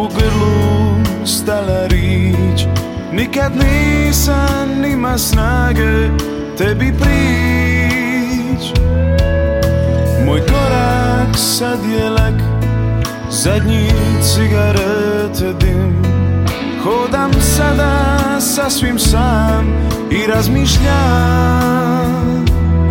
u grlu stala rič. Nikad nisam ima snage tebi prić. Moj korak sad je lak, zadnji cigarete dim. Hodam sada sasvim sam i razmišljam.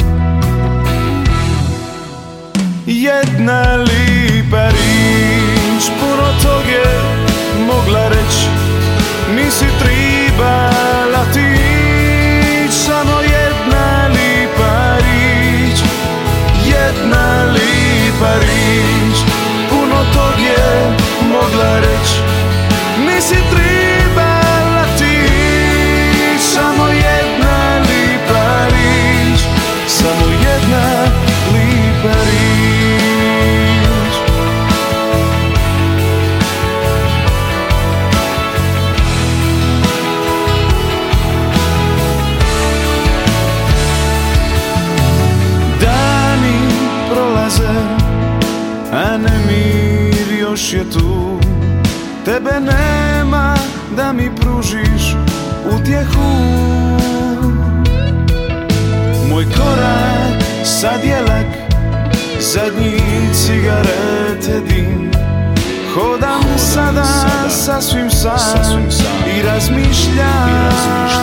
Jedna lipa rič, puno tog je mogla reć. Nisi tribala ti ić, samo jedna lipa rič. Jedna lipa rič, puno tog je mogla reć. Nisi tribala ti ić, samo jedna lipa rič. Samo jedna lipa rič. A nemir još je tu, tebe nema da mi pružiš utjehu. Moj korak sad je lak, zadnji cigarete dim. Hodam sada sasvim sam i razmišljam.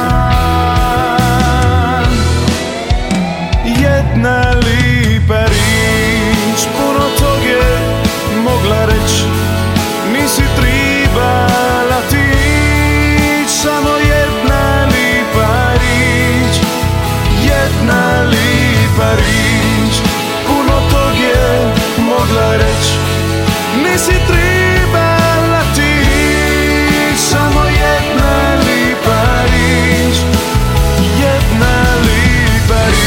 Jedna lipa rič, puno tog je mogla reć. Nisi tribala ti ić, samo jedna lipa rič. Jedna lipa rič, puno tog je mogla reć. Nisi tribala ti ić, samo jedna lipa rič. Jedna lipa rič.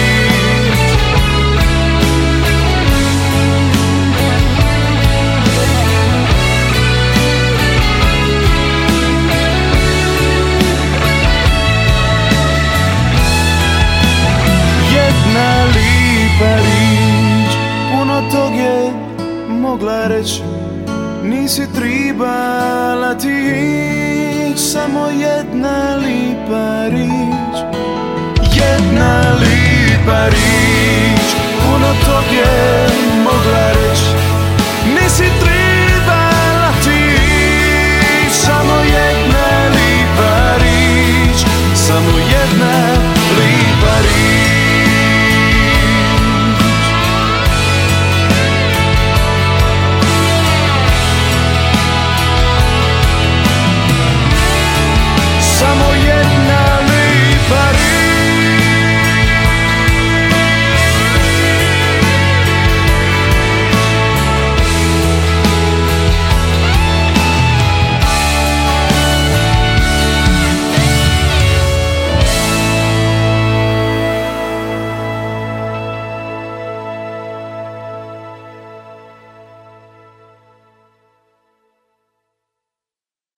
Puno tog je mogla reć. Nisi tribala ti ić, samo jedna lipa rič. Jedna lipa rič, puno tog je